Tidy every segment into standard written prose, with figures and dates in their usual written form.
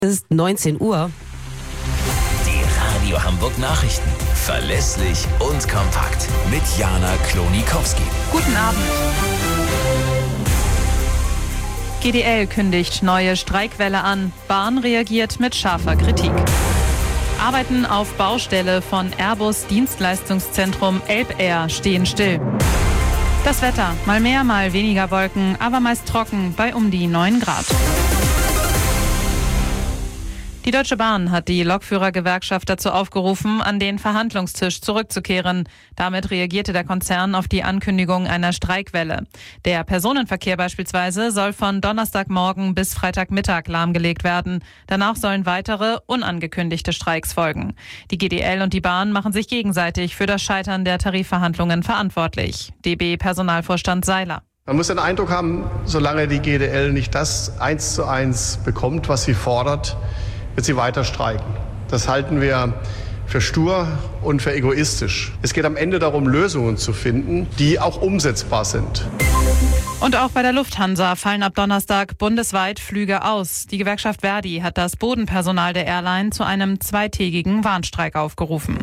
Es ist 19 Uhr. Die Radio Hamburg Nachrichten. Verlässlich und kompakt. Mit Jana Klonikowski. Guten Abend. GDL kündigt neue Streikwelle an. Bahn reagiert mit scharfer Kritik. Arbeiten auf Baustelle von Airbus Dienstleistungszentrum Elbair stehen still. Das Wetter, mal mehr, mal weniger Wolken, aber meist trocken bei um die 9 Grad. Die Deutsche Bahn hat die Lokführergewerkschaft dazu aufgerufen, an den Verhandlungstisch zurückzukehren. Damit reagierte der Konzern auf die Ankündigung einer Streikwelle. Der Personenverkehr beispielsweise soll von Donnerstagmorgen bis Freitagmittag lahmgelegt werden. Danach sollen weitere, unangekündigte Streiks folgen. Die GDL und die Bahn machen sich gegenseitig für das Scheitern der Tarifverhandlungen verantwortlich. DB-Personalvorstand Seiler. Man muss den Eindruck haben, solange die GDL nicht das 1:1 bekommt, was sie fordert, wird sie weiter streiken. Das halten wir für stur und für egoistisch. Es geht am Ende darum, Lösungen zu finden, die auch umsetzbar sind. Und auch bei der Lufthansa fallen ab Donnerstag bundesweit Flüge aus. Die Gewerkschaft Verdi hat das Bodenpersonal der Airline zu einem 2-tägigen Warnstreik aufgerufen.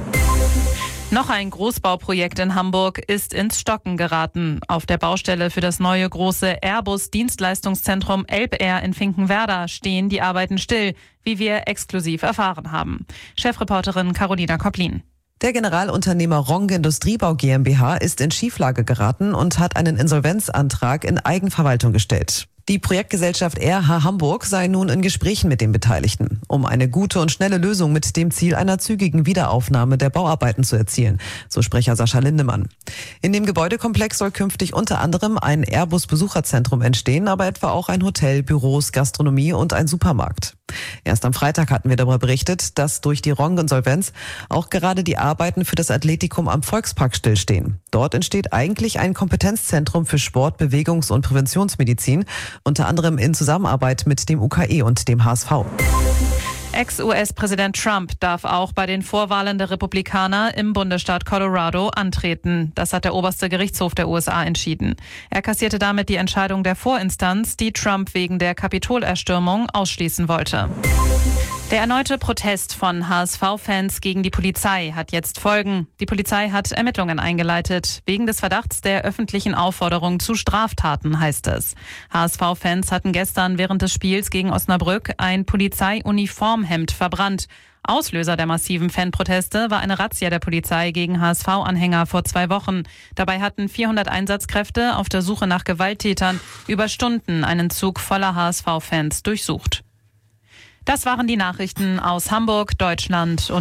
Noch ein Großbauprojekt in Hamburg ist ins Stocken geraten. Auf der Baustelle für das neue große Airbus Dienstleistungszentrum Elbair in Finkenwerder stehen die Arbeiten still, wie wir exklusiv erfahren haben. Chefreporterin Carolina Koplin. Der Generalunternehmer Ronge Industriebau GmbH ist in Schieflage geraten und hat einen Insolvenzantrag in Eigenverwaltung gestellt. Die Projektgesellschaft RH Hamburg sei nun in Gesprächen mit den Beteiligten, um eine gute und schnelle Lösung mit dem Ziel einer zügigen Wiederaufnahme der Bauarbeiten zu erzielen, so Sprecher Sascha Lindemann. In dem Gebäudekomplex soll künftig unter anderem ein Airbus-Besucherzentrum entstehen, aber etwa auch ein Hotel, Büros, Gastronomie und ein Supermarkt. Erst am Freitag hatten wir darüber berichtet, dass durch die Ronge-Insolvenz auch gerade die Arbeiten für das Athletikum am Volkspark stillstehen. Dort entsteht eigentlich ein Kompetenzzentrum für Sport-, Bewegungs- und Präventionsmedizin, unter anderem in Zusammenarbeit mit dem UKE und dem HSV. Ex-US-Präsident Trump darf auch bei den Vorwahlen der Republikaner im Bundesstaat Colorado antreten. Das hat der oberste Gerichtshof der USA entschieden. Er kassierte damit die Entscheidung der Vorinstanz, die Trump wegen der Kapitolerstürmung ausschließen wollte. Der erneute Protest von HSV-Fans gegen die Polizei hat jetzt Folgen. Die Polizei hat Ermittlungen eingeleitet. Wegen des Verdachts der öffentlichen Aufforderung zu Straftaten, heißt es. HSV-Fans hatten gestern während des Spiels gegen Osnabrück ein Polizeiuniformhemd verbrannt. Auslöser der massiven Fanproteste war eine Razzia der Polizei gegen HSV-Anhänger vor 2 Wochen. Dabei hatten 400 Einsatzkräfte auf der Suche nach Gewalttätern über Stunden einen Zug voller HSV-Fans durchsucht. Das waren die Nachrichten aus Hamburg, Deutschland und